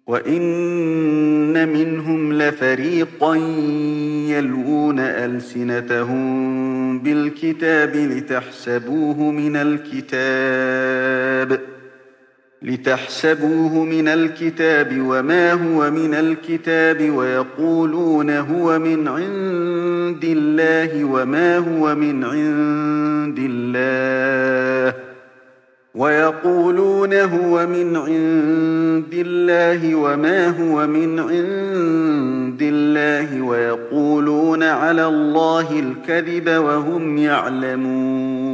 وَإِنَّ مِنْهُمْ لَفَرِيقًا يَلْوُونَ أَلْسِنَتَهُم بِالْكِتَابِ لِتَحْسَبُوهُ مِنَ الْكِتَابِ وَمَا هُوَ مِنَ الْكِتَابِ وَيَقُولُونَ هُوَ مِنْ عِندِ اللَّهِ وَمَا هُوَ مِنْ عِندِ اللَّهِ وَيَقُولُونَ عَلَى اللَّهِ الْكَذِبَ وَهُمْ يَعْلَمُونَ